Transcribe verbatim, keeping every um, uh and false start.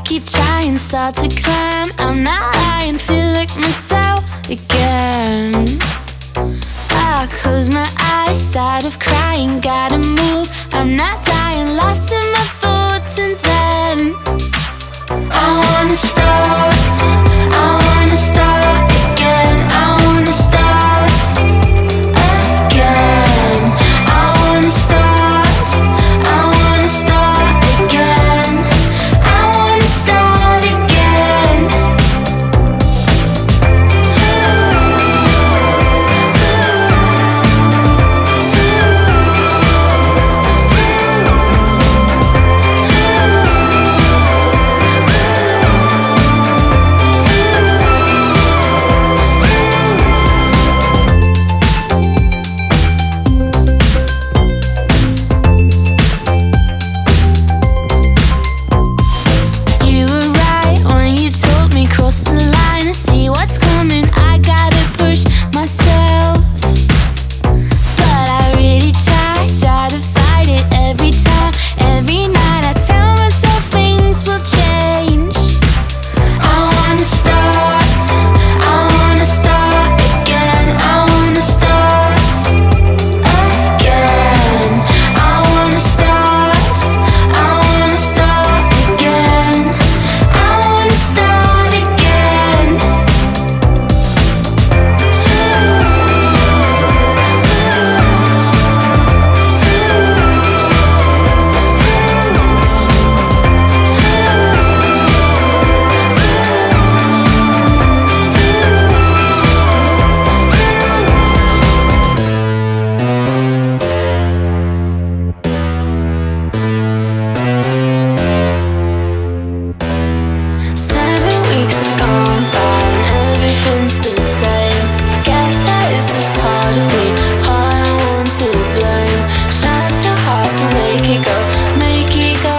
keep trying, start to climb. I'm not lying, feel like myself again. I close my eyes, start of crying, gotta move. I'm not dying, lost in my thoughts, and then I wanna start, I wanna start again. I wanna start again. I wanna start, I wanna start again. I wanna start again. Make it go, make it go.